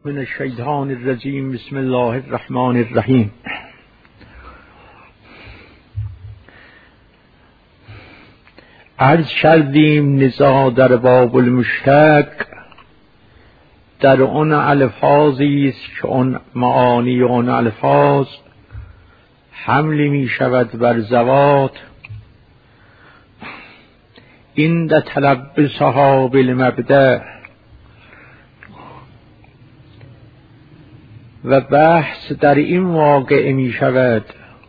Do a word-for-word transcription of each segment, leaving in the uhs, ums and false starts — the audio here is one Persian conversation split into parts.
من الشیطان الرجیم. بسم الله الرحمن الرحیم. عرض کردیم نزاع در باب المشتق در آن الفاظی است که آن معانی آن الفاظ حمل می شود بر ذوات عند تلبسها بالمبدأ، و بحث در این واقعه می شود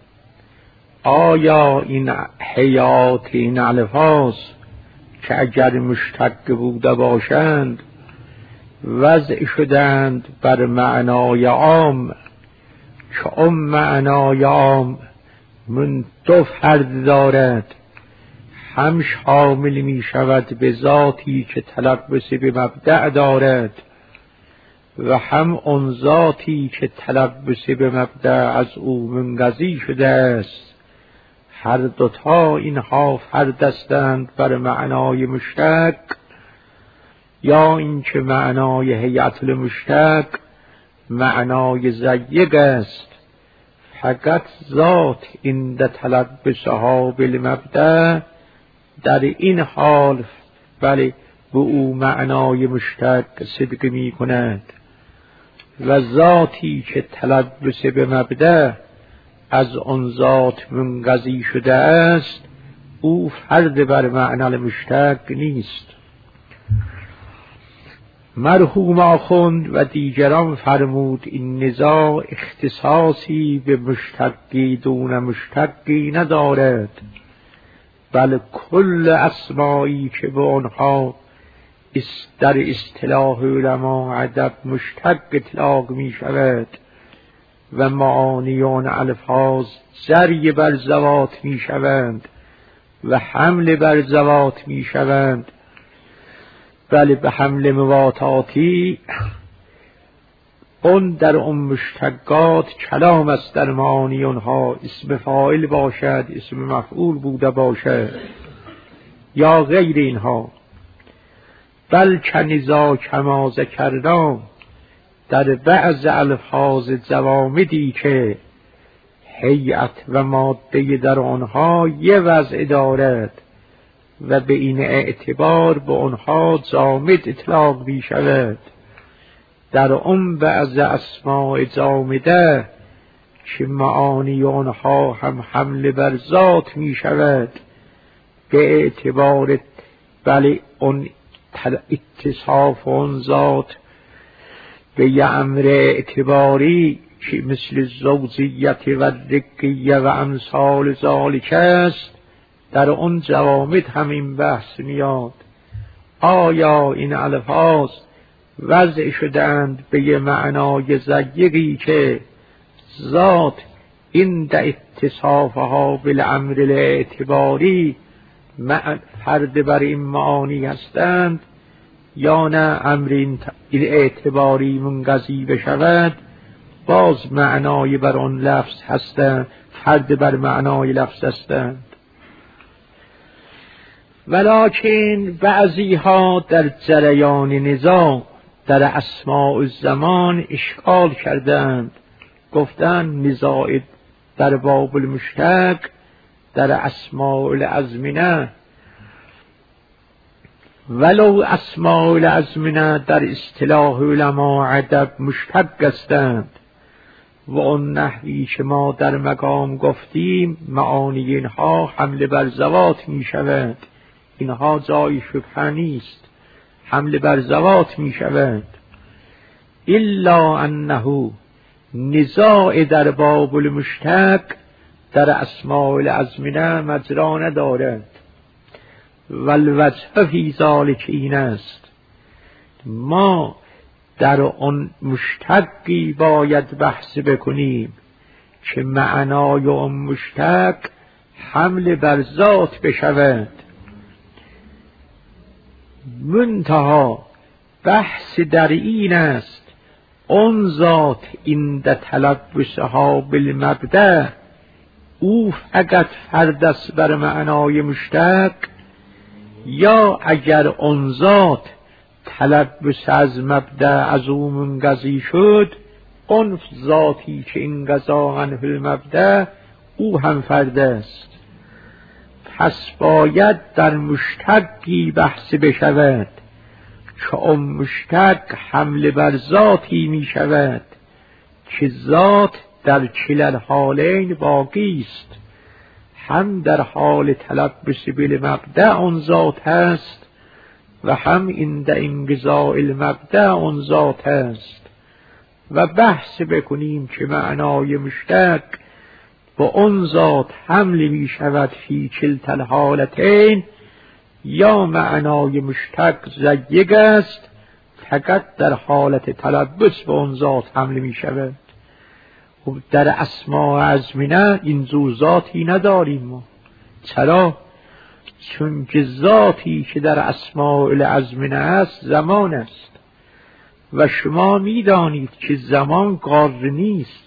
آیا این حیات این الفاظ که اگر مشتق بوده باشند وضع شدند بر معنای عام، که آن معنای عام من دو فرد دارد، هم شامل می شود به ذاتی که تلبس به مبدأ دارد و هم آن ذاتی که تلبس به مبدأ از او منقضی شده است. هر دوتا اینها فرد هستند بر معنای مشتق، یا اینکه معنای هیئت المشتق معنای ضیق است، فقط ذات عند تلبسها بالمبدأ در این حال بله به او معنای مشتق صدق می کند، و ذاتی که تلبس به مبدأ از آن ذات منقضی شده است او فرد بر معنی مشتق نیست. مرحوم آخوند و دیگران فرمود این نزاع اختصاصی به مشتقی دون مشتقی ندارد، بل کل اسمایی که به آنها در اصطلاح علما ادب مشتق اطلاق می شود و معانی آن الفاظ جری بر ذوات می شوند و حمل بر ذوات می شوند، بله به حمل مواتاتی اون در اون مشتقات کلام است، در معانی آنها اسم فاعل باشد، اسم مفعول بوده باشد یا غیر اینها. بل کنزا کما ذکرنا در بعض الفاظ جوامدی که هیئت و ماده در آنها یه وضع دارد و به این اعتبار به آنها جامد اطلاق می شود، در آن بعض اسماء جامده که معانی آنها هم حمل بر ذات می شود به اعتبار بله اون اتصاف اون ذات به یه امر اعتباری که مثل زوجیت و رقیه و امثال ذالک است، در اون جوامد همین بحث میاد آیا این الفاظ وضع شدند به یه معنای ضیقی که ذات این در اتصافها بالامر الاعتباری فرد بر این معانی هستند، یا نه امر این اعتباری منقضی بشود باز معنای بر آن لفظ هستند، فرد بر معنای لفظ هستند. ولکن بعضی ها در جریان نزاع در اسماء الزمان اشکال کردند، گفتند نزاع در باب المشتق در اسماء الازمنه ولو اسماء الازمنه در اصطلاح علما ادب مشتق هستند و اون نحوی که ما در مقام گفتیم معانی اینها حمل بر ذوات می شود، اینها جای شبهه نیست، حمل بر ذوات می شود. الا انه نزاع در باب المشتق در اسماء الازمنه مجرا ندارد، والوجه فی ذلک این است ما در آن مشتقی باید بحث بکنیم که معنای آن مشتق حمل بر ذات بشود، منتها بحث در این است آن ذات عند تلبسها بالمبدأ او فقط فرد است بر معنای مشتق، یا اگر آن ذات تلبس از مبدأ از او منقضی شد، عنف ذاتی که این قضا عنه المبدأ او هم فرد است. پس باید در مشتقی بحث بشود، که آن مشتق حمله بر ذاتی می شود، که ذات در کلا الحالین باقی است. هم در حال تلبس بالمبدأ آن ذات است و هم عند انقضاء المبدأ آن ذات است. و بحث بکنیم که معنای مشتق با آن ذات حمل می شود فی کلتا الحالتین، یا معنای مشتق ضیق است فقط در حالت تلبس با آن ذات حمل می شود. و در اسماء ازمنه این زور ذاتی نداریم ما. چرا؟ چون که ذاتی که در اسماء الازمنه است زمان است و شما می دانید که زمان قار نیست.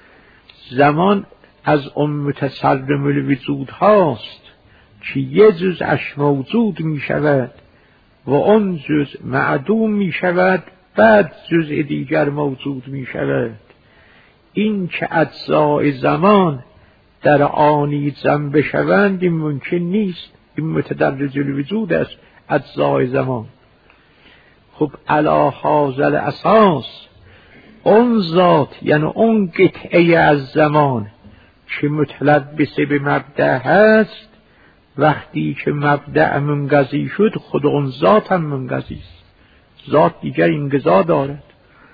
زمان از اون متصرم الوجود هاست که یه جزءش موجود می شود و اون جزء معدوم می شود، بعد جزء دیگر موجود می شود. این که اجزای زمان در آنی جمع بشوند این ممکن نیست. این متدرج الوجود است اجزای زمان. خب علی هذا الاساس اون ذات یعنی اون قطعه از زمان که متلبس به مبدأ هست، وقتی که مبدأ منقضی شد خود اون ذات هم منقضی است. ذات دیگر انقضا دارد.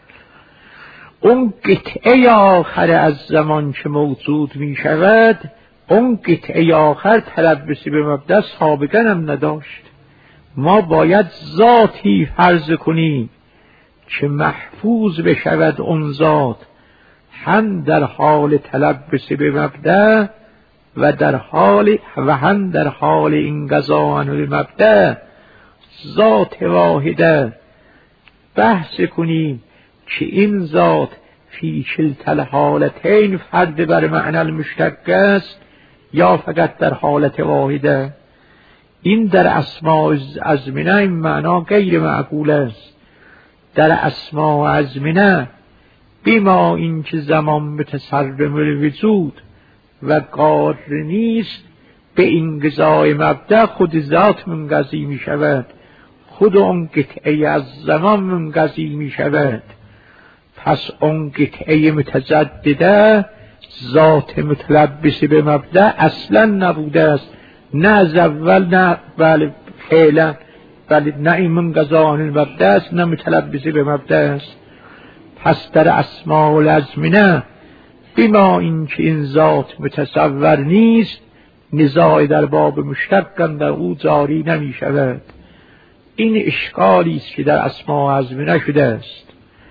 اون قطعه آخر از زمان که موجود می شود، اون قطعه آخر تلبس به مبدأ سابقا هم نداشت. ما باید ذاتی فرض کنیم که محفوظ بشود اون ذات هم در حال تلبس به مبدأ و در حال و هم در حال انقضاء عنه المبدأ ذات واحده. بحث کنیم که این ذات فی کلتا الحالتین فرد بر معنی المشتق است یا فقط در حالت واحده. این در اسماء ازمنه این معنا غیر معقول است. در اسماء ازمنه بما این که زمان متصرم الوجود و قار نیست، به انقضاء مبدأ خود ذات منقضی می شود، خود اون قطعه از زمان منقضی می شود. پس اون قطعه متجدده ذات متلبس به مبدأ اصلا نبوده است، نه از اول نه بله فعلا، بله نه این منقضاء عنه المبدأ است نه متلبس به مبدأ است. پس در اسماء الازمنه بما این که این ذات متصور نیست، نزاع در باب مشتق در او جاری نمی شود. این اشکالی است که در اسماء ازمنه شده است.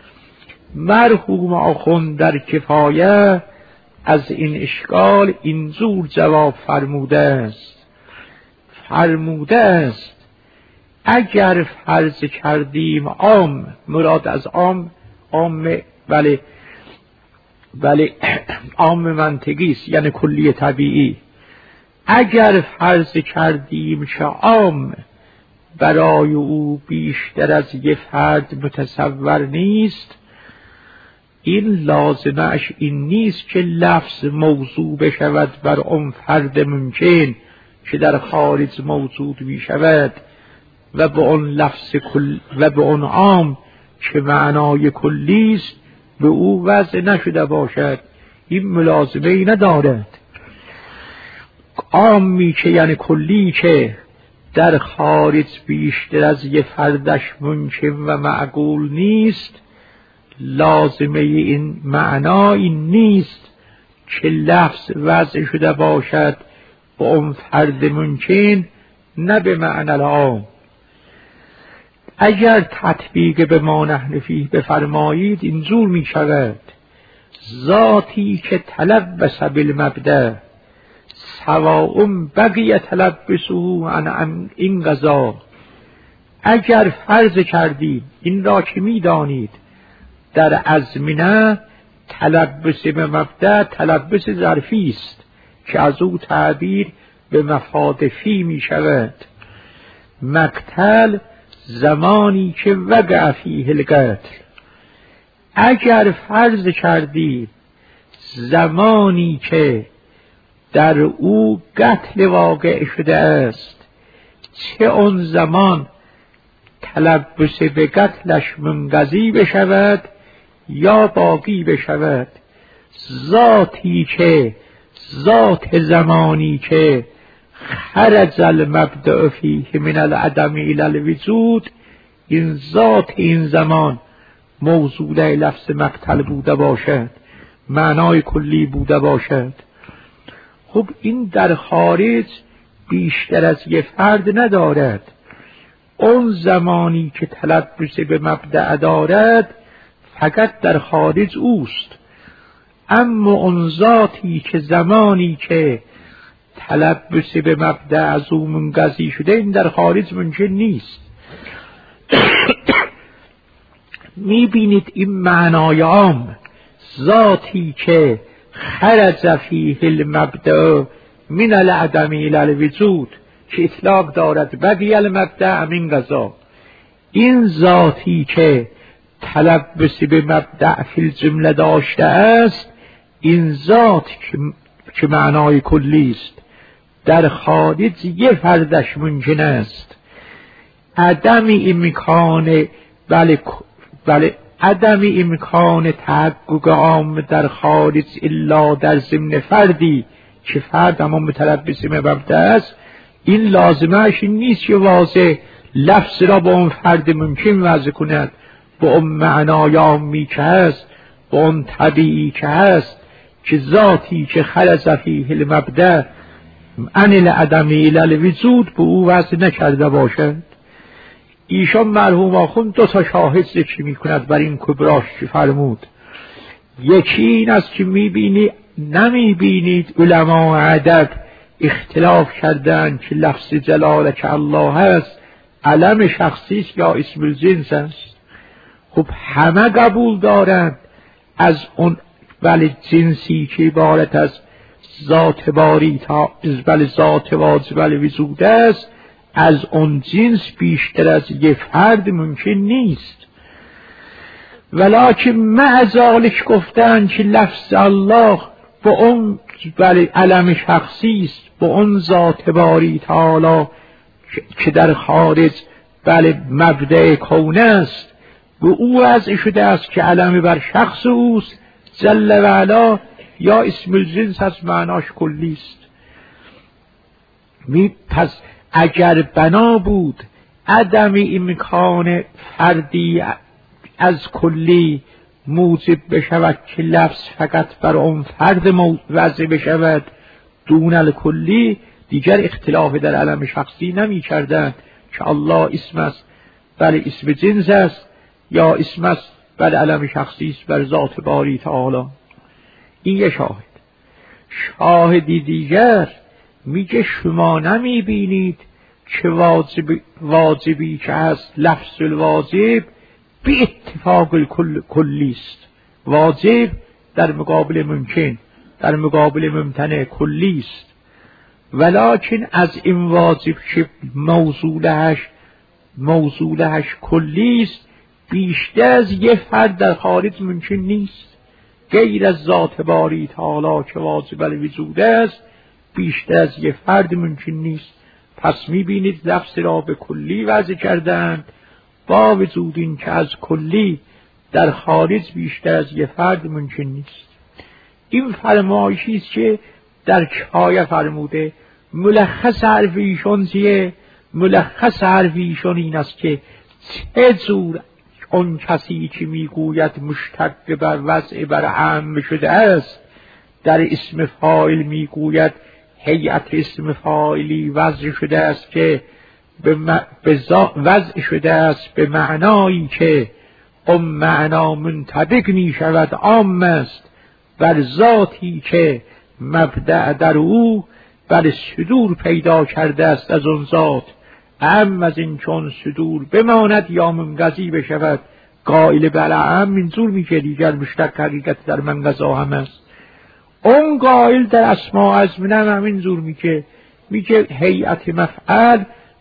مرحوم آخوند در کفایه از این اشکال اینجور جواب فرموده است. فرموده است اگر فرض کردیم عام، مراد از عام عام ولی ولی عام منطقی است یعنی کلی طبیعی. اگر فرض کردیم که عام برای او بیشتر از یک فرد متصور نیست، این لازمش این نیست که لفظ موضوع بشود بر اون فرد ممکن که در خارج موجود می شود و به اون لفظ کل و به اون عام که معنای کلی است به او وضع نشده باشد. این ملازمه ای ندارد. عامی که یعنی کلی که در خارج بیشتر از یک فردش ممکن و معقول نیست، لازمه این معنا این نیست که لفظ وضع شده باشد به اون فرد ممکن نه به معنی العام. اگر تطبیق به ما نحن فیه بفرمایید اینجور می شود: ذاتی که تلبس بالمبدأ سواء بقی تلبسه عن این قضا. اگر فرض کردید این را که می دانید در ازمنه تلبس به مبدأ تلبس ظرفی است که از او تعبیر به مفاد فی می شود. مقتل زمانی که وقع فیه القتل، اگر فرض کردید زمانی که در او قتل واقع شده است، چه اون زمان تلبس به قتلش منقضی بشود یا باقی بشود. ذاتی که ذات زمانی که خرج المبدأ فیه من العدم الی الوجود، این ذات این زمان موضوع لفظ مقتل بوده باشد، معنای کلی بوده باشد. خب این در خارج بیشتر از یک فرد ندارد. اون زمانی که تلبس به مبدأ دارد فقط در خارج اوست، اما اون ذاتی که زمانی که تلبس به مبدأ از او منقضی شده، این در خارج ممکن نیست. میبینید این معنای عام، ذاتی که خرج فیه المبدأ من العدم الی الوجود که اطلاق دارد بقی المبدأ من قضا، این ذاتی که تلبس به مبدأ فی الجمله داشته است، این ذات که معنای کلی است، در خارج یه فردش ممکن است. عدم امکان بله بله عدم امکان تحقق عام در خارج الا در ضمن فردی که فرد اما متلبس به مبدأ است، این لازمش این نیست که واضح لفظ را با اون فرد ممکن وضع کند، با اون معنای عامی که هست، با اون طبیعی که هست، که ذاتی که خرج فیه المبدأ عن العدم الی الوجود به او وضع نکرده باشد. ایشان مرحوم آخوند دو تا شاهد ذکر می کند بر این کبراش که فرمود. یکی این است که میبینی نمی بینید علما عدد اختلاف کردن که لفظ جلاله که الله هست علم شخصی است یا اسم الجنس است. خب همه قبول دارند از اون ولی جنسی که عبارت از ذات باری تا بل ذات واجب الوجود است، از اون جنس بیشتر از یک فرد ممکن نیست. ولکن مع ذالک گفتن که لفظ الله با اون بله علم شخصی است، با اون ذات باری تعالی که در خارج بله مبدأ کون است، به او وضع شده است که علم بر شخص اوست جل و علا، یا اسم الجنس از معناش کلی است. می پس اگر بنا بود عدم امکان فردی از کلی موجب بشود که لفظ فقط بر اون فرد وضع بشود دون الکلی، دیگر اختلاف در علم شخصی نمی کردند که الله اسم است بل اسم جنس است یا اسم است بل علم شخصی است بر ذات باری تعالی. این یه شاهد. شاهدی دیگر میگه شما نمی بینید که واجب واجبی که هست لفظ الواجب به اتفاق الکل کلی است. واجب در مقابل ممکن، در مقابل ممتنع کلی است. ولکن از این واجب که موضوعش موضوعش کلی است، بیشتر از یه فرد در خارج ممکن نیست. غیر از ذات باری تعالی که واجب الوجود است، بیشتر از یه فرد ممکن نیست. پس میبینید لفظ را به کلی وضع کردند، با وجود این که از کلی در خارج بیشتر از یه فرد ممکن نیست. این فرمایشی است که در کفایه فرموده. ملخص حرف ایشون چیه؟ ملخص حرف ایشون این است که چه جور اون کسی که میگوید مشتق بر وضع بر عام شده است، در اسم فاعل میگوید هیئت اسم فاعلی وضع شده است که به وضع شده است به معنایی که اون معنا منطبق می شود عام است بر ذاتی که مبدأ در او بر صدور پیدا کرده است از اون ذات، اهم از این چون صدور بماند یا منقضی بشود. قائل بر عام منظور میشه دیگر مشتق حقیقت در منقضا هم است. اون قائل در اسماء از منم همین زور میگه، میگه هیئت مفعل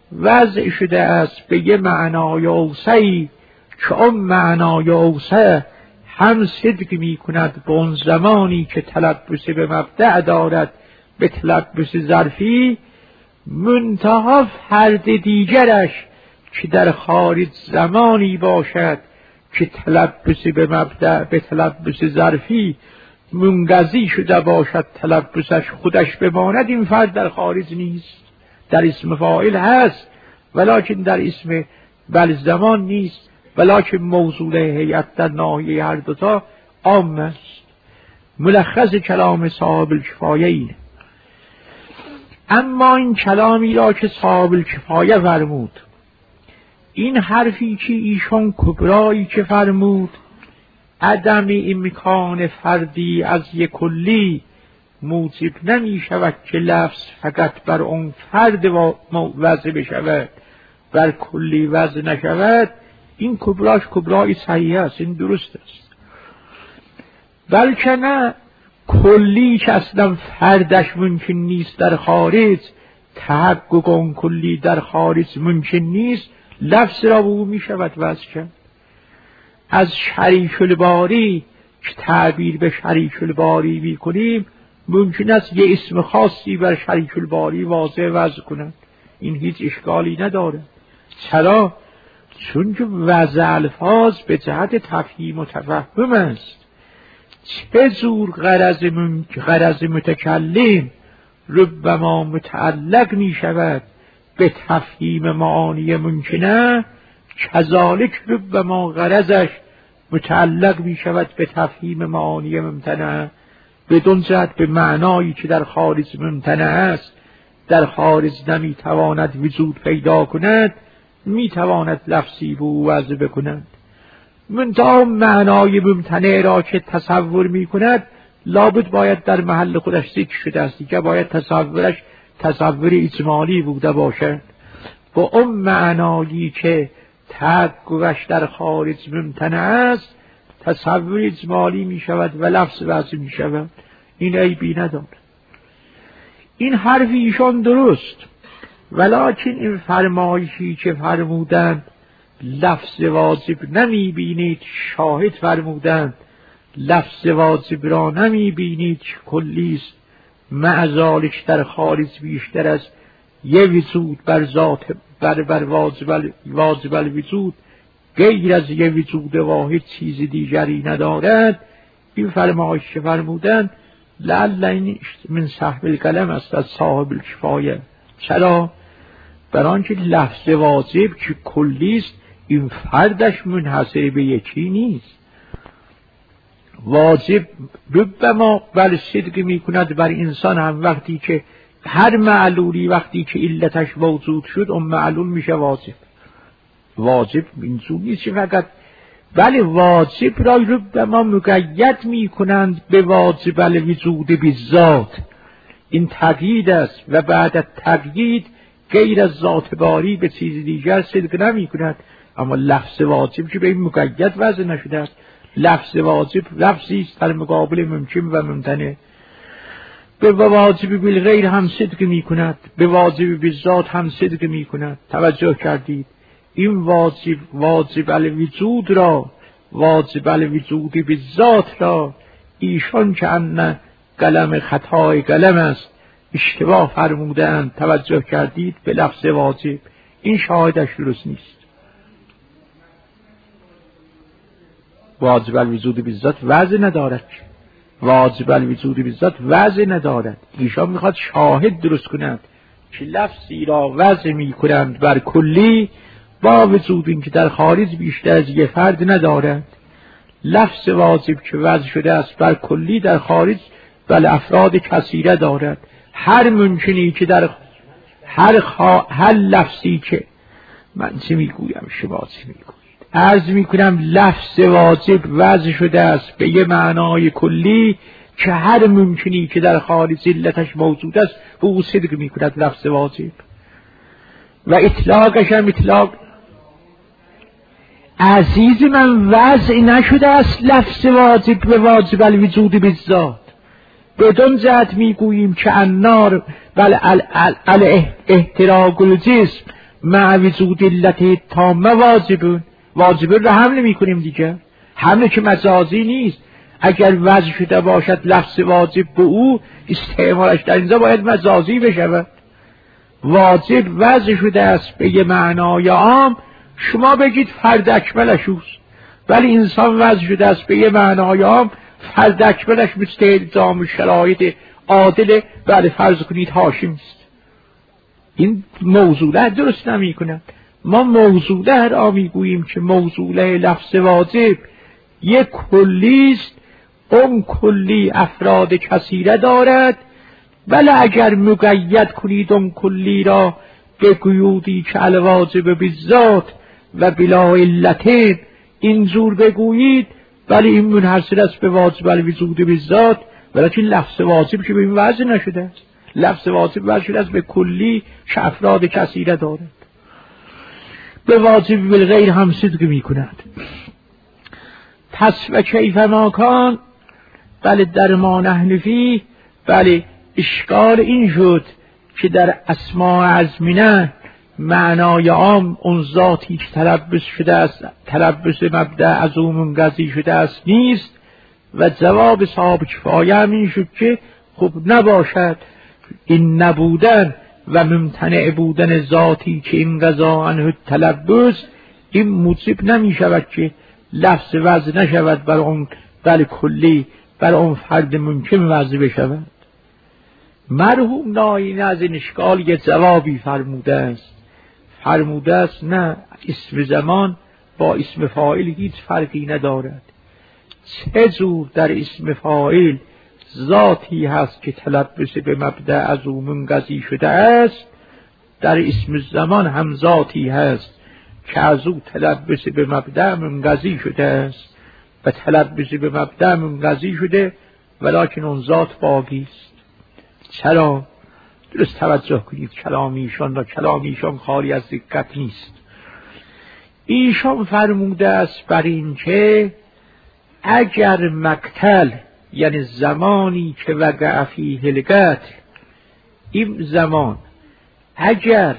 وضع شده است به یه معنای اوسعی که اون معنای اوسع هم صدق می کند به اون زمانی که تلبس به مبدأ دارد به تلبس ظرفی، منتها فرد دیگرش که در خارج زمانی باشد که تلبس به مبدأ به تلبس ظرفی منقضی شده باشد، تلبسش خودش بماند، این فرد در خارج نیست. در اسم فاعل هست ولکن در اسم بل زمان نیست، ولکن موضوع هیئت در ناحیه هر دوتا عام است. ملخص کلام صاحب الکفایه اینه. اما این کلامی را که صاحب الکفایه فرمود، این حرفی که ایشان کبرایی که فرمود، عدم امکان فردی از یک کلی موجب نمی شود که لفظ فقط بر اون فرد وضع بشود، بر کلی وضع نشود، این کبراش کبرای صحیح است، این درست است. بلکه نه، کلی که اصلا فردش ممکن نیست در خارج، تحقق اون کلی در خارج ممکن نیست، لفظ را به او می شود وضع کرد. از شریک الباری که تعبیر به شریک الباری می کنیم، ممکن است یه اسم خاصی بر شریک الباری واضح وضع کنند، این هیچ اشکالی نداره. چرا؟ چون که وضع الفاظ به جهت تفهیم و تفهم است. چه زور غرض, من... غرض متکلم ربما متعلق می شود به تفهیم معانی ممکنه، کذالک ربما غرضش متعلق می شود به تفهیم معانی ممتنع، بدون جهت به معنایی که در خارج ممتنع است، در خارج نمی تواند وجود پیدا کند، می تواند لفظی به او وضع بکند. منتها معنای ممتنع را که تصور می کند لابد باید در محل خودش ذکر شده است، که باید تصورش تصور اجمالی بوده باشد. با اون معنایی که تحققش در خارج ممتنع است تصور اجمالی می شود و لفظ وضع می شود، این عیبی ندارد. این حرف ایشان درست، ولکن این فرمایشی که فرمودند لفظ واجب نمی بینید، شاهد فرمودند لفظ واجب را نمی بینید کلیست، معذالک در خارج بیشتر از یه وجود بر ذات بر بر واجب واجب الوجود غیر از یه وجود واحد چیز دیگری ندارد. این فرمایش که فرمودند لعل این من صاحب القلم است، از صاحب الکفایه. چرا؟ برای آنکه لفظ واجب که کلیست، این فردش منحصر به یکی نیست. واجب ربما بل صدق می کند بر انسان هم، وقتی که هر معلولی وقتی که علتش موجود شد اون معلول میشه واجب. واجب اینجور نیست فقط، بله واجب را ربما مقید می کنند به واجب الوجود بالذات، این تقیید است و بعد از تقیید غیر از ذات باری به چیز دیگر صدق نمی کند. اما لفظ واجب که به این مقید وضع نشده است، لفظ واجب لفظی است در مقابل ممکن و ممتنع. به واجب بالغیر هم صدق می کند، به واجب بالذات هم صدق می کند. توجه کردید؟ این واجب واجب الوجود را، واجب الوجود بالذات را ایشان که ان قلم خطای قلم است اشتباه فرمودند. توجه کردید؟ به لفظ واجب. این شاهدش درست نیست. واجب الوجود بالذات وضع ندارد، واجب الوجود بالذات وضع ندارد. ایشان میخواد شاهد درست کنند که لفظی را وضع میکنند بر کلی با وجود این که در خارج بیشتر از یک فرد ندارد. لفظ واجب که وضع شده است بر کلی در خارج بل افراد کثیره دارد. هر ممکنی که در هر, خوا... هر لفظی که من چه میگویم شما چه میگوید عرض میکنم لفظ واجب وضع شده است به یه معنای کلی که هر ممکنی که در خارج علتش موجود است به او صدق میکند لفظ واجب، و اطلاقش هم اطلاق عزیز من وضع نشده است لفظ واجب به واجب الوجود بالذات. بدون جهت میگوییم که النار بل الاحتراق الجسم مع وجود علت تامه واجبون، واجبون را حمل نمی کنیم دیگه، حمل که مجازی نیست. اگر وضع شده باشد لفظ واجب به او، استعمالش در اینجا باید مجازی بشود. واجب وضع شده است به یه معنای عام، شما بگید فرد اکملش اوست، ولی انسان وضع شده است به یه معنای عام، فرد اکملش مثل الزام شرایط عادل بله فرض کنید هاشم است. این موضوعه درست نمی کند. ما موضوعه را می گوییم که موضوعه لفظ واجب یک کلی است، اون کلی افراد کثیره دارد، ولی اگر مقید کنید اون کلی را به قیودی که الواجب بالذات و بلا علتین اینجور بگویید، ولی این منحصر است به واجب الوجود بالذات، ولیکن لفظ واجب که به این وضع نشده است. لفظ واجب وضع شده است به کلی که افراد کثیره دارد. به واجب بالغیر هم صدق می کند. پس و کیف ما کان، بله در ما نحن فیه، بله اشکال این شد که در اسماء ازمینه معنای عام اون ذاتی که تلبس شده است، تلبس مبدأ از او منقضی شده است نیست، و جواب صاحب کفایه همین شد که خب نباشد این نبودن و ممتنع بودن ذاتی که این قضا عنه تلبس، این موجب نمی شود که لفظ وضع نشود بر اون بل کلی، بر اون فرد ممکن وضع بشود. مرحوم ناینه از این اشکال یه جوابی فرموده است، فرموده است نه، اسم زمان با اسم فاعل هیچ فرقی ندارد. چه جور در اسم فاعل ذاتی هست که تلبس به مبدأ از او منقضی شده است، در اسم زمان هم ذاتی هست که از او تلبس به مبدأ منقضی شده است و تلبس به مبدأ منقضی شده، ولکن اون ذات باقی است. چرا؟ درست توجه کنید کلام ایشان را، کلام ایشان خالی از دقت نیست. ایشان فرموده است بر این که اگر مقتل، یعنی زمانی که وقع فیه القتل، این زمان اگر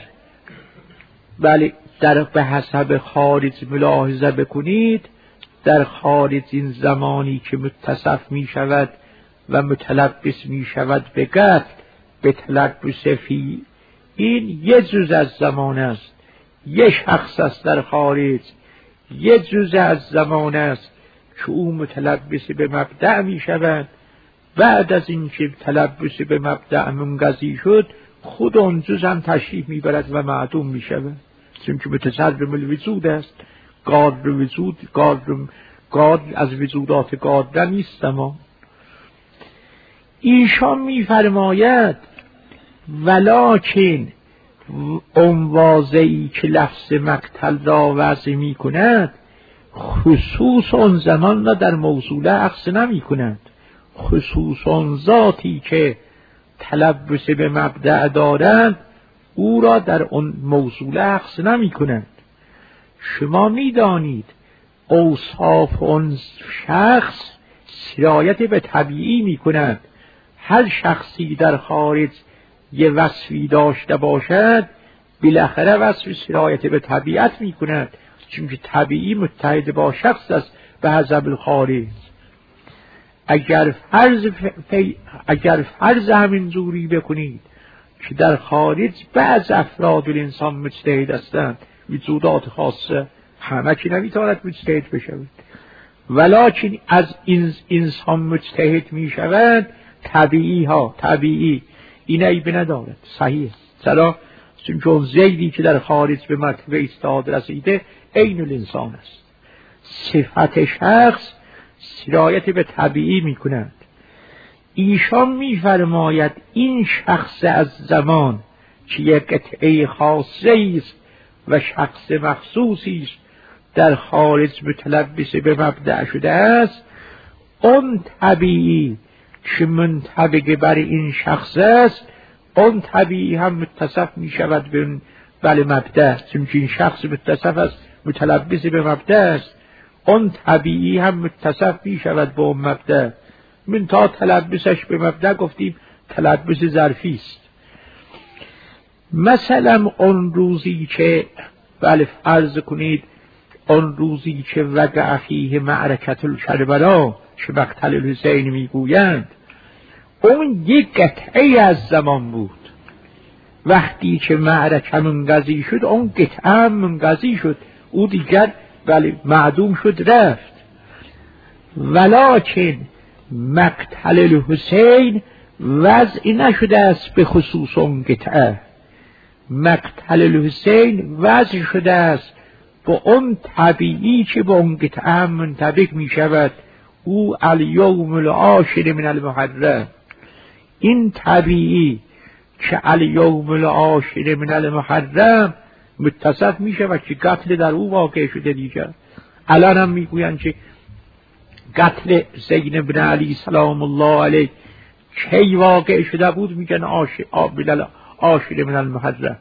بله در به حسب خارج ملاحظه بکنید، در خارج این زمانی که متصف می شود و متلبس می شود به قتل، به تلبس فی، این یه جز از زمان است، یه شخص است در خارج، یه جز از زمان است که او متلبس به مبدأ می شود. بعد از این که تلبس به مبدأ منقضی شد، خود اون جز هم تشریف می برد و معدوم می شود، چون که متصرم الوجود است. قادر وجود، قادر قادر از وجودات قادر نیست. اما ایشان می فرماید ولکن اون واضعی که لفظ مقتل را وضع می کند، خصوص اون زمان را در موصوله عکس نمی کند. خصوص اون ذاتی که تلبس به مبدأ دارند، او را در اون موصوله عکس نمی کند. شما می دانید اوصاف اون شخص سرایت به طبیعی می کند. هر شخصی در خارج یه وصفی داشته باشد، بالاخره وصف سرایت به طبیعت می کند، چون که طبیعی متحد با شخص است به حسب الخارج. اگر فرض فی... اگر فرض همین جوری بکنید که در خارج بعض افراد الانسان مجتهد هستند، وجودات خاصه، همه که نمیتواند مجتهد بشود، ولکن از این انسان مجتهد میشوند، طبیعی ها طبیعی این عیب ندارد، صحیح. چرا؟ چون که اون زیدی که در خارج به مرتبه استعداد رسیده عین الانسان است. صفت شخص سرایت به طبیعی می کند. ایشان می فرماید این شخص از زمان که یک قطعه خاصه است و شخص مخصوصی است در خارج متلبس به مبدأ شده است، اون طبیعی که منطبق بر این شخص است، اون طبیعی هم متصف می شود به بل مبدأ، چون که این شخص متصف است متلبس به مبدأ است، اون طبیعی هم متصف می شود به اون مبدأ. من تا تلبسش به مبدأ گفتیم تلبس ظرفی است. مثلا اون روزی که بله فرض کنید اون روزی که وقع فیه معرکت الکربلا که مقتل الحسین میگویند، اون یک قطعه از زمان بود. وقتی که معرکه منقضی شد اون قطعه منقضی شد، او دیگر بله معدوم شد رفت. ولکن مقتل الحسین وضعی نشده است به خصوص اون قطعه. مقتل الحسین وضع شده است با اون طبیعی که با اون قطعه منطبق می شود، او الیوم العاشر من المحرم. این طبیعی که الیوم العاشر من المحرم متصف می شود که قتل در او واقع شده دیگر. الان هم می گویند که قتل زین بن علی سلام الله علیه کی واقع شده بود، میگن عاشر عاشر من المحرم.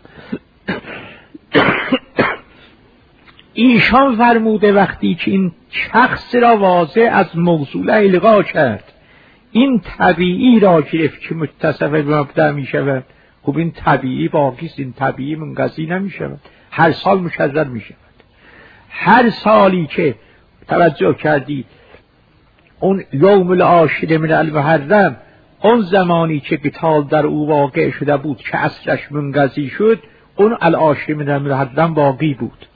ایشان فرموده وقتی که این شخص را واضح از موصول الغا کرد، این طبیعی را گرفت که متصف به مبدأ می شود. خب این طبیعی باقی است، این طبیعی منقضی نمی شود، هر سال مکرر می شود. هر سالی که توجه کردید اون یوم العاشر من المحرم، اون زمانی که قتال در او واقع شده بود که اصلش منقضی شد، اون العاشر من المحرم باقی بود.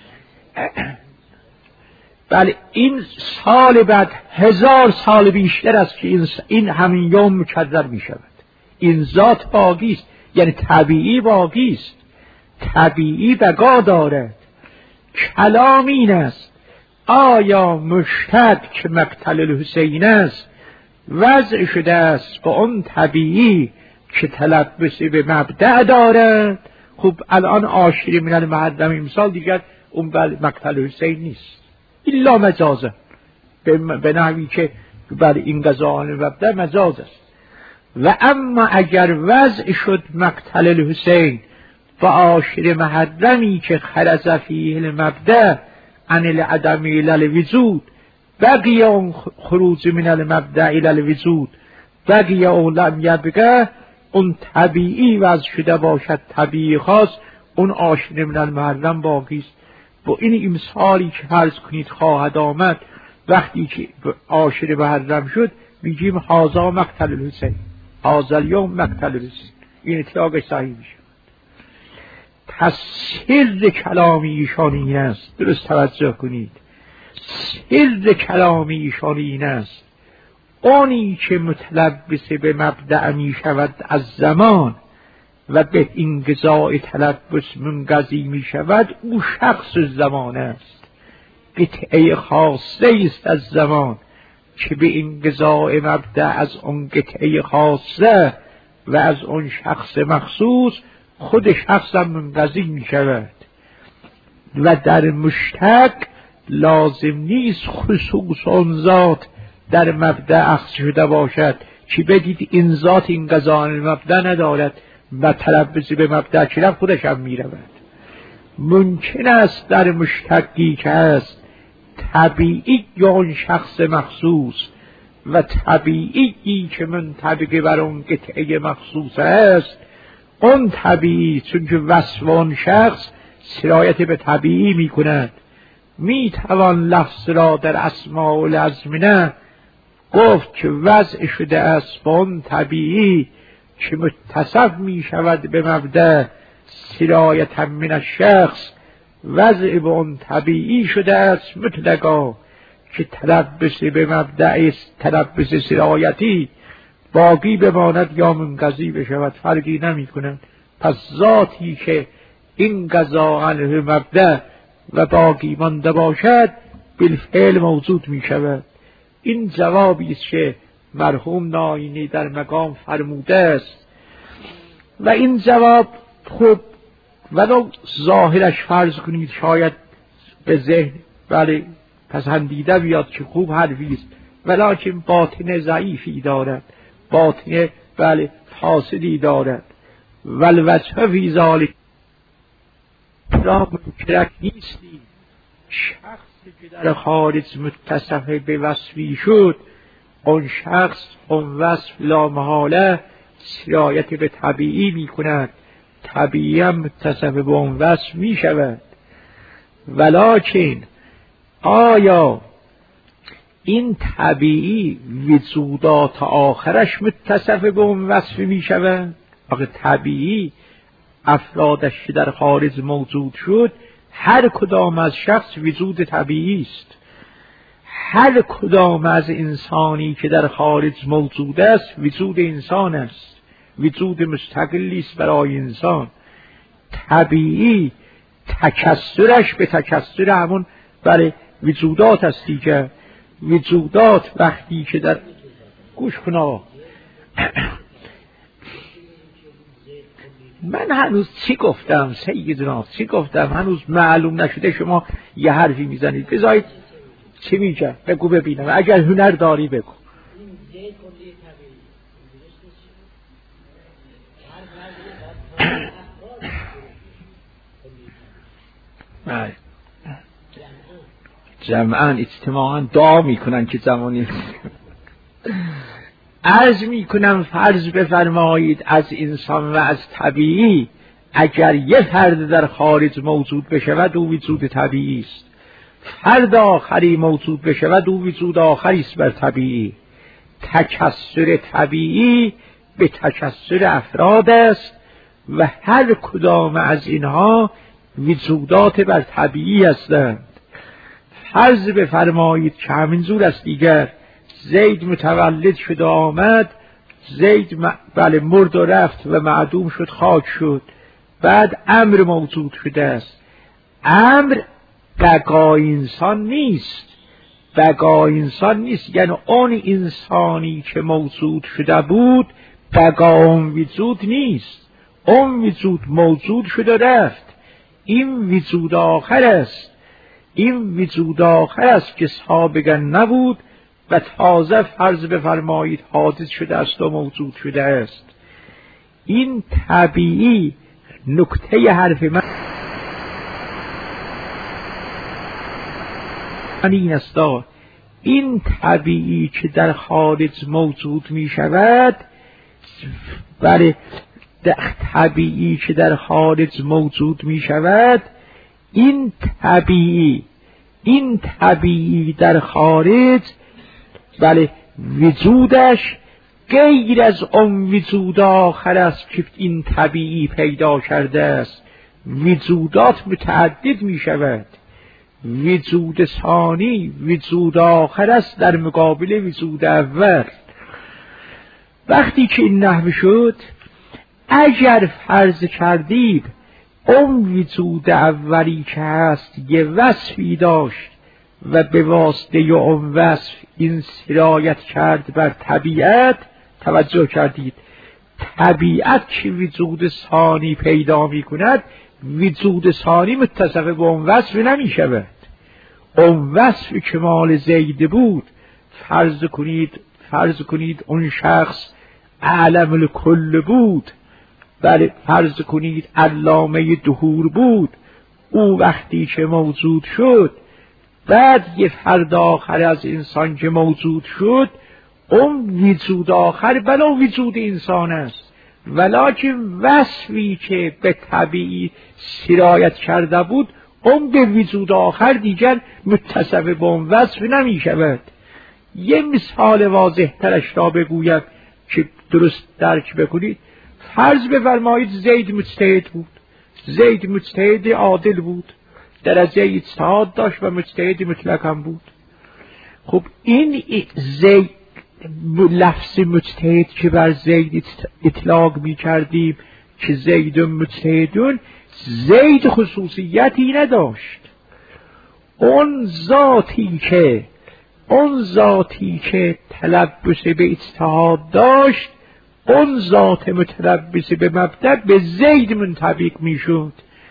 بله این سال بعد هزار سال بیشتر است که این, این همین یوم مکرر می شود. این ذات باقی است، یعنی طبیعی باقی است، طبیعی بقا دارد. کلام این است آیا مشتق که مقتل الحسین است وضع شده است با اون طبیعی که تلبس به مبدأ دارد؟ خب الان عاشر من المحرم امسال دیگر اون بله مقتل حسین نیست، الا مجازه، به نحوی که بر این قضاء مبدأ مجاز است. و اما اگر وضع شد مقتل الحسین و عاشر محرمی که خرج فیه المبدأ عن العدم الى الوجود، بقی اون خروج من المبدأ الى الوجود، بقی اون لم یبقى، اون طبیعی وضع شده باشد، طبیعی خاص، اون عاشر من المحرم باقی است. با این امثالی که فرض کنید خواهد آمد، وقتی که عاشر محرم شد میگیم هذا مقتل الحسین، هذا اليوم مقتل الحسین، این اطلاق صحیح میشه. پس سر کلامی ایشان این است، درست توجه کنید، سر کلامی ایشان این است اونی که متلبس به مبدأ می شود از زمان و به این قضاء تلبس منقضی می شود، او شخص زمان است، قطعه خاصه است از زمان که به این قضاء مبدأ از اون قطعه خاصه و از اون شخص مخصوص خود شخص هم منقضی می شود. و در مشتق لازم نیست خصوص اون ذات در مبدأ اخذ شده باشد که بگید این ذات این قضاء مبدأ ندارد و تلبس به مبدأ که رفت خودش هم می رود. ممکن است در مشتقی که هست طبیعی یا اون شخص مخصوص و طبیعی که منطبق بر اون قطعه مخصوص است، اون طبیعی چون که وصف اون شخص سرایت به طبیعی می کند. می توان لفظ را در اسماء الازمنه گفت که وضع شده است با اون طبیعی که متصف می شود به مبدأ سرایت من الشخص، وضع به اون طبیعی شده است مطلقا که تلبس به مبدأ تلبس سرایتی باقی بماند یا منقضی بشود، فرقی نمی کند. پس ذاتی که این قضاء عنه مبدأ و باقی مانده باشد بالفعل موجود می شود. این جوابی است که مرحوم ناینی در مقام فرموده است و این جواب خوب ولو ظاهرش فرض کنید شاید به ذهن ولی پسندیده بیاد که خوب حرفی است، ولکن باطن ضعیفی دارد، باطن بله فاسدی دارد. والوجه فی ذلک را منکرک نیستی، شخصی که در خارج متصف به وصفی شد، اون شخص اون وصف لا محاله سرایت به طبیعی می کند. طبیعی هم متصف به اون وصف می شود. ولکن آیا این طبیعی وجودات آخرش متصف به اون وصف می شود؟ آخه طبیعی افرادش که در خارج موجود شد، هر کدام از شخص وجود طبیعی است. هر کدام از انسانی که در خارج موجود است وجود انسان است، وجود مستقلی است برای انسان. طبیعی تکثرش به تکثر همون برای وجودات است دیگه. وجودات وقتی که در گوش کن من هنوز چی گفتم سیدنا، چی گفتم هنوز معلوم نشده، شما یه حرفی میزنید. بذارید چی میگه بگو ببینم، اگر هنر داری بگو. جمعاً اجتماعاً دعا میکنن که زمانی عرض میکنم فرض بفرمایید از انسان و از طبیعی اگر یه فرد در خارج موجود بشود او وجود طبیعی است، فرد آخری موجود بشود او وجود آخری است بر طبیعی. تکثر طبیعی به تکثر افراد است و هر کدام از اینها وجودات بر طبیعی هستند. فرض بفرمایید که همینجور است دیگر، زید متولد شد و آمد، زید م... بله مرد و رفت و معدوم شد خاک شد، بعد امر موجود شده است. امر بقای انسان نیست، بقای انسان نیست، یعنی اون انسانی که موجود شده بود بقای اون وجود نیست، اون وجود موجود شده رفت. این وجود آخر است، این وجود آخر است که سابقا نبود و تازه فرض بفرمایید حادث شده است و موجود شده است. این طبیعی نکته حرف من این است، این طبیعی که در خارج موجود می شود، برای طبیعی که در خارج موجود می شود، این طبیعی این طبیعی در خارج بله وجودش غیر از اون وجود آخر است که این طبیعی پیدا کرده است. وجودات متعدد می شود. وجود ثانی وجود آخر است در مقابل وجود اول. وقتی که این نحو شد، اگر فرض کردید اون وجود اولی که هست یه وصفی داشت و به واسطه اون وصف این سرایت کرد بر طبیعت، توجه کردید طبیعت که وجود ثانی پیدا می کند، وجود ثانی متصف به اون وصف نمی شود. اون وصف که مال زید بود، فرض کنید فرض کنید اون شخص عالم الکل بود، بله فرض کنید علامه دهور بود، او وقتی که موجود شد، بعد یه فرد آخر از انسان که موجود شد، اون وجود آخر بلا وجود انسان است، ولکن وصفی که به طبیعی سرایت کرده بود اون به وجود آخر دیگر متصف به اون وصف نمی شود. یه مثال واضح ترش را بگویم که درست درک بکنید. فرض بفرمایید زید مجتهد بود، زید مجتهد عادل بود، درجه اجتهاد داشت و مجتهد مطلق هم بود. خب این زید لفظ مجتهد که بر زید اطلاق می کردیم که زید مجتهدون، زید خصوصیتی نداشت. اون ذاتی که اون ذاتی که تلبس به اجتهاد داشت، اون ذات متلبس به مبدأ به زید منطبق می شد.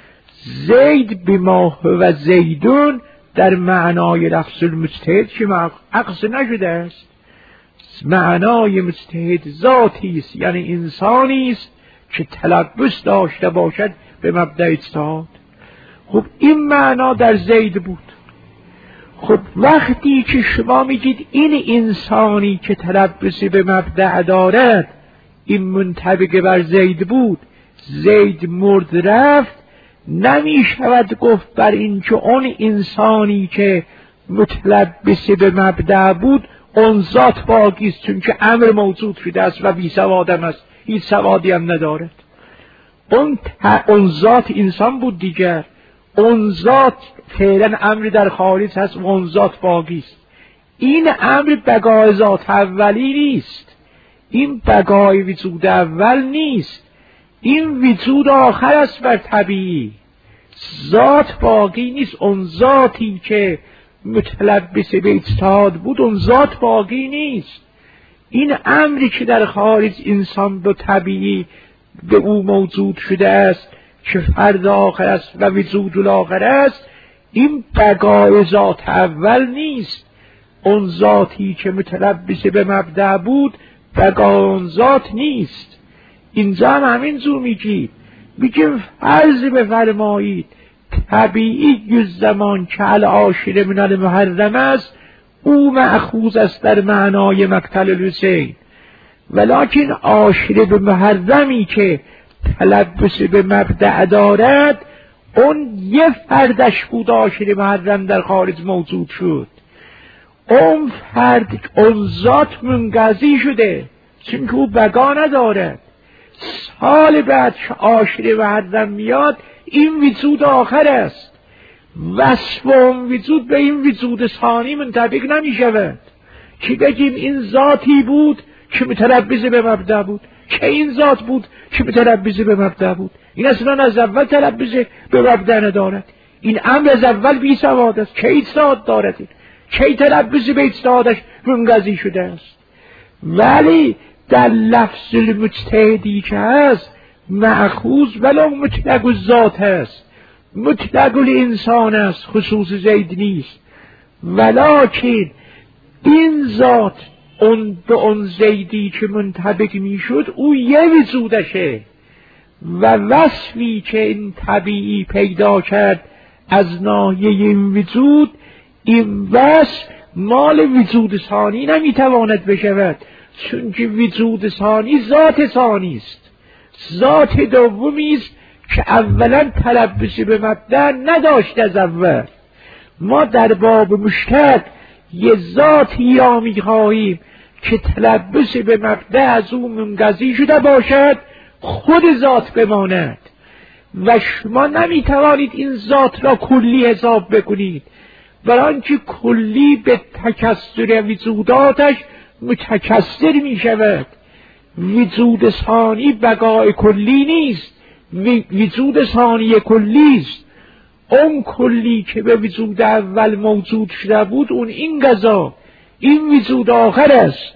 زید بما هو زیدون در معنای لفظ المجتهد که عکس نشده است. معنای مجتهد ذاتی است، یعنی انسانی است که تلبس داشته باشد به مبدأ اجتهاد. خب این معنا در زید بود. خب وقتی که شما میگید این انسانی که تلبس به مبدأ دارد این منطبق بر زید بود، زید مرد رفت، نمی شود گفت بر این که اون انسانی که متلبس به مبدأ بود اون ذات باقی است، چون که امر موجود شده است و بی سوادم است، هیچ سوادی هم ندارد. اون, اون ذات انسان بود دیگر، اون ذات فعلا امر در خارج هست و اون ذات باقی است. این امر بقای ذات اولی نیست، این بقای وجود اول نیست، این وجود آخر است بر طبیعی. ذات باقی نیست، اون ذاتی که متلبس به اجتهاد بود اون ذات باقی نیست. این امری که در خارج انسان به طبیعی به او موجود شده است که فرد آخر است و وجود الاخر است، این بقای ذات اول نیست. اون ذاتی که متلبس به مبدأ بود بقای اون ذات نیست. اینجا هم همین جور میگید، میگیم فرض بفرمایید طبیعی جز زمان که العاشر من المحرم است، او مأخوذ است در معنای مقتل الحسین، ولکن عاشر به محرمی که تلبس به مبدأ دارد اون یه فردش بود، عاشر محرم در خارج موجود شد، اون فرد اون ذات منقضی شده چون که او بقا ندارد. سال بعد که عاشر محرم میاد این وجود آخر است، وصف اون وجود به این وجود ثانی منطبق نمی شود که بگیم این ذاتی بود که متلبس به مبدأ بود، که این ذات بود که متلبس به مبدأ بود. این اصلا از اول تلبس به مبدأ ندارد، این امر از اول بی سواد است، که اجتهاد دارد، این که تلبس به اجتهادش منقضی شده است. ولی در لفظ المجتهدی که هست مأخوذ ولو مطلق الذات هست، مطلق الانسان است، خصوص زید نیست، ولکن این ذات اون به اون زیدی که منطبق میشد او یه وجودشه و وصفی که این طبیعی پیدا کرد از ناحیه این وجود، این وصف مال وجود ثانی نمیتواند بشود، چون که وجود ثانی ذات ثانی است، ذات دومی است که اولا تلبس به مبدأ نداشت. از اول ما در باب مشتق یه ذاتی را میخواهیم که تلبس به مبدأ از اون منقضی شده باشد، خود ذات بماند و شما نمیتوانید این ذات را کلی حساب بکنید، برای آنکه کلی به تکثر وجوداتش متکثر می شود. وجود ثانی بقای کلی نیست، وجود ثانی کلی است. اون کلی که به وجود اول موجود شده بود اون این قضا، این وجود آخر است.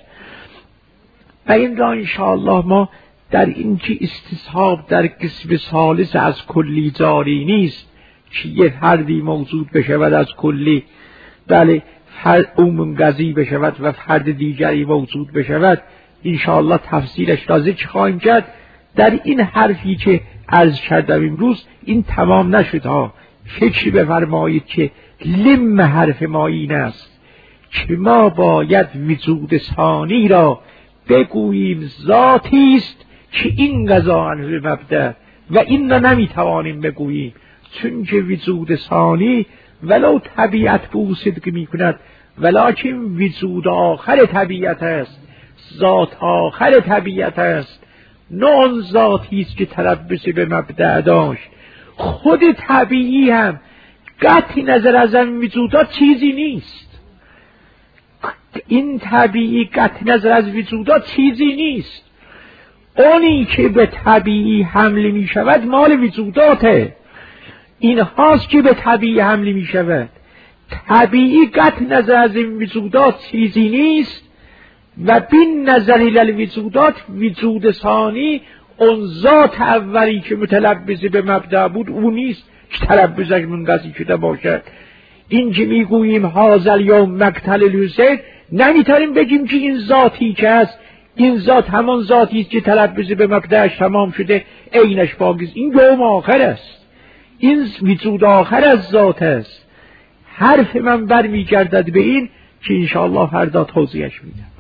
و این را انشاءالله ما در این که استصحاب در قسم ثالث از کلی جاری نیست که یه فردی موجود بشود از کلی، بله اون منقضی بشود و فرد دیگری موجود بشود، انشاءالله تفصیلش را ذکر خواهیم کرد. در این حرفی که عرض کردم امروز این تمام نشد ها. فکر بفرمایید که لم حرف ما این است که ما باید وجود ثانی را بگوییم ذاتی است که این قضا عنه مبدأ، و این را نمیتوانیم بگوییم چون که وجود ثانی ولو طبیعت به او صدق می کند، ولکن وجود آخر طبیعت است، ذات آخر طبیعت است، نه آن ذاتی است که تلبس به مبدأ داشت. خود طبیعی هم قطع نظر از این وجودات چیزی نیست، این طبیعی قطع نظر از وجودات چیزی نیست، اونی که به طبیعی حمل می شود مال وجوداته، این هاست که به طبیعی حمل می شود. طبیعی قطع نظر از این وجودات چیزی نیست و بین نظر الوجودات وجود ثانی اون ذات اولی که متلبس به مبدأ بود او نیست که تلبسش منقضی شده باشد. این که میگوییم هازل یا مقتل الحسین، نمیتونیم بگیم که این ذاتی که هست این ذات همان ذاتی است که تلبس به مبدأش تمام شده عینش باقی است، این یوم آخر است، این وجود آخر از ذات است. حرف من برمیگردد به این که انشاءالله فردا توضیحش میدم.